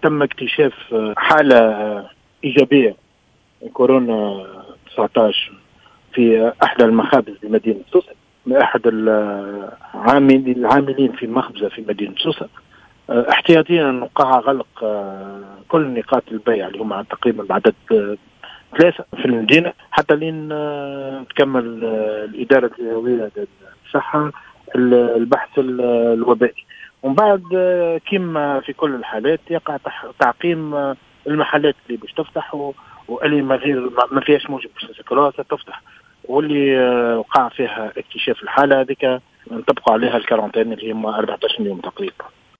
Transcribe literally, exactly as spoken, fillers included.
تم اكتشاف حالة إيجابية كورونا تسعة عشر في أحد المخابز بمدينة سوسة، أحد العاملين العاملين في مخبزة في مدينة سوسة. احتياطيا نوقع غلق كل نقاط البيع اللي هم تقريبا بعدد ثلاثة في المدينة حتى لين تكمل الإدارة الجهوية للصحة البحث الوبائي. ومن بعد كما في كل الحالات يقع تعقيم المحلات اللي باش تفتح واللي ما غير ما فيهاش موجب باش تفتح، واللي وقع فيها اكتشاف الحالة هذيك نطبقوا عليها الكارانتين اللي هم أربعة عشر يوم تقريبا.